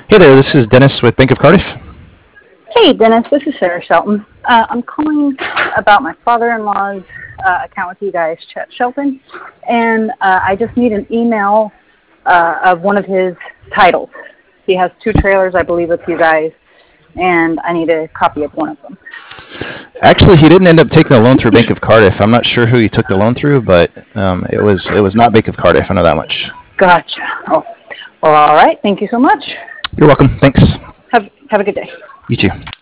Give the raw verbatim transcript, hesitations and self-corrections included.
Hey there, this is Dennis with Bank of Cardiff. Hey, Dennis, this is Sarah Shelton. Uh, I'm calling about my father-in-law's uh, account with you guys, Chet Shelton, and uh, I just need an email uh, of one of his titles. He has two trailers, I believe, with you guys, and I need a copy of one of them. Actually, he didn't end up taking the loan through Bank of Cardiff. I'm not sure who he took the loan through, but um, it was it was not Bank of Cardiff. I know that much. Gotcha. Oh, well, all right. Thank you so much. You're welcome. Thanks. Have have a good day. You too.